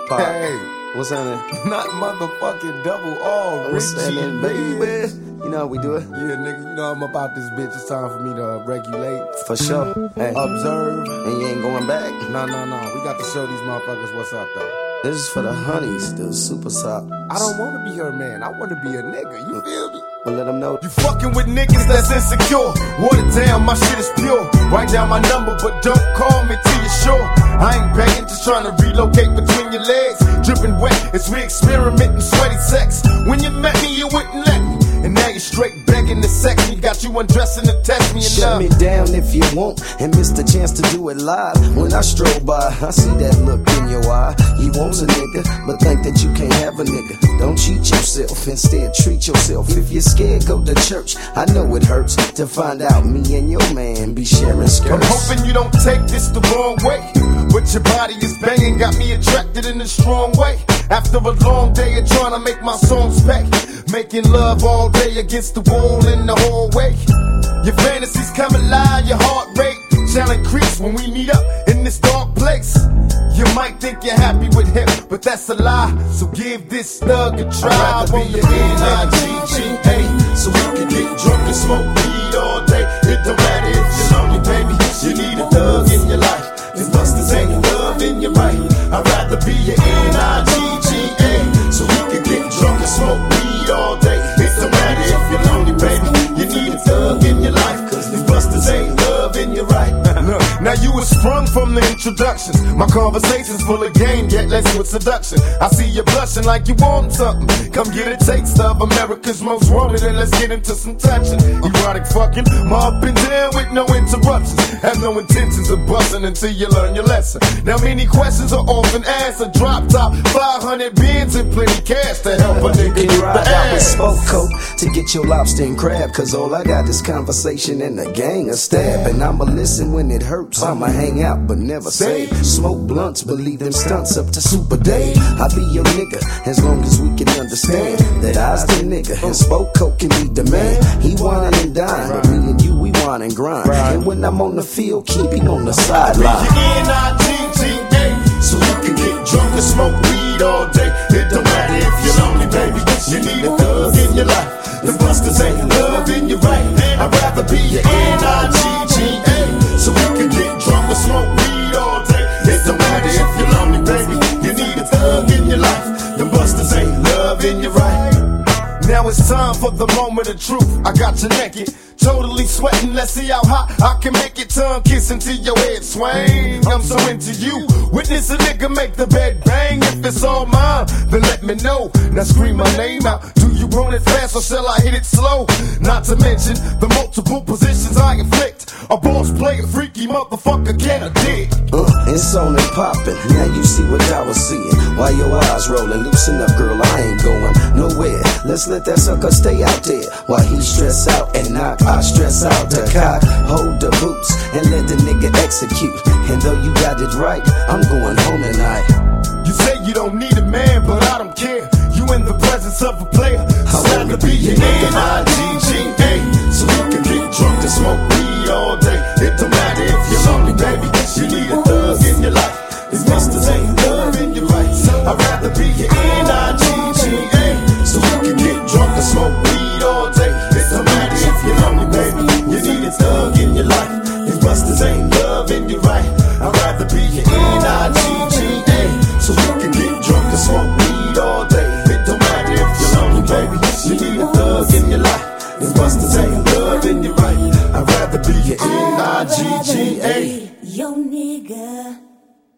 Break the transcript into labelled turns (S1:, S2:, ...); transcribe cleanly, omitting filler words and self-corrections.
S1: Pop.
S2: Hey,
S1: What's happening?
S2: not motherfucking double R,
S1: What's
S2: Richie,
S1: happening,
S2: baby.
S1: baby? You know how we do it?
S2: Yeah, nigga, you know I'm about this bitch. It's time for me to regulate,
S1: For sure. Hey,
S2: observe.
S1: and you ain't going back?
S2: No. We got to show these motherfuckers what's up, though.
S1: This is for the honeys, the super sop.
S2: I don't want to be her man. I want to be a nigga. You feel me?
S1: Well, let them know.
S2: You fucking with niggas that's insecure. Water down, my shit is pure. Write down my number, but don't call me till you're sure. I ain't begging, just trying to relocate between your legs. Dripping wet as we experimenting sweaty sex. When you met me, you wouldn't let me. And now you're straight begging to sex me. Got you undressing to test me.
S1: Shut me down if you want and miss the chance to do it live. When I stroll by, I see that look in your eye. You want a nigga, but think that you can't have a nigga. Don't cheat yourself, instead treat yourself. If you're scared, go to church. I know it hurts to find out me and your man be sharing skirts.
S2: I'm hoping you don't take this the wrong way, but your body is banging, got me attracted in a strong way. After a long day of trying to make my songs back, making love all day against the wall in the hallway. Your fantasies come alive, your heart rate shall increase when we meet up in this dark place. You might think you're happy with him, but that's a lie. So give this thug a try.
S3: I'd rather be your N-I-G-G-A, so we can get drunk and smoke weed all day. It don't matter if you're lonely, baby. You need a thug in your life. If busters ain't love in your right, I'd rather be your N-I-G-G-A, so we can get drunk and smoke weed all day. It don't matter if you're lonely, baby. You need a thug in your life, cause if busters ain't love in your right.
S2: Look, now you was sprung from the introductions. My conversation's full of game, yet laced with seduction. I see you blushing like you want something. Come get a taste of America's most wanted, and let's get into some touching. Erotic fucking, my up and down with no interruptions. Have no intentions of busting until you learn your lesson. Now many questions are often asked. A drop top, 500 bins and plenty cash to help a nigga
S1: You
S2: get the
S1: ride out with
S2: ass.
S1: Spoke Coat to get your lobster and crab. Cause all I got is conversation and a gang of stab. And I'ma listen when it hurts. I'ma hang out but never say. Smoke blunts, believe them stunts up to Super Day. I'll be your nigga as long as we can understand that I's the nigga and Spoke Coat can be the man. He wine and dine, but me and you, we wine and grind. And when I'm on the field, keep him on the sideline.
S3: N-I-G-G-A, so you can get drunk and smoke weed all day. It don't matter if you're lonely, baby. You need a thug in your life. The busters ain't love in your right. I'd rather be your N-I-G-G-A, so we can get drunk and smoke weed all day. It don't matter if you're lonely, baby. You need a thug in your life. The busters ain't love in your right.
S2: Now it's time for the moment of truth. I got you naked, totally sweating. Let's see how hot I can make it. Tongue kissing till your head swing. I'm so into you. Witness a nigga make the bed bang. If it's all mine, then let me know. Now scream my name out. Do you want it fast or shall I hit it slow? Not to mention the multiple positions I inflict. A boss player, freaky motherfucker, can I dig?
S1: It's on and poppin', now you see what I was seeing. Why your eyes rollin', loosen up girl, I ain't going nowhere. Let's let that sucker stay out there. While he stress out and knock, I stress out the cock. Hold the boots and let the nigga execute. And though you got it right, I'm going home tonight.
S2: You say you don't need a man, but I don't care. You in the presence of a player.
S1: I wanna be your nigga.
S3: N-I-G-G-A, so you can get drunk and smoke weed all day. It don't matter if you're lonely, baby. You need a thug in your life. If busters ain't love in your right, I'd rather be your N-I-G-G-A, so you can get drunk and smoke weed all day. It don't matter if you're lonely, baby. You need a thug in your life. If busters ain't love in your right, I'd rather be your N-I-G-G-A, so you can get drunk and smoke weed all day. It don't matter if you're lonely, baby. You need a thug in your life. If busters ain't love in your right, I'd rather be your N-I-G-G-A.
S4: Yo nigga.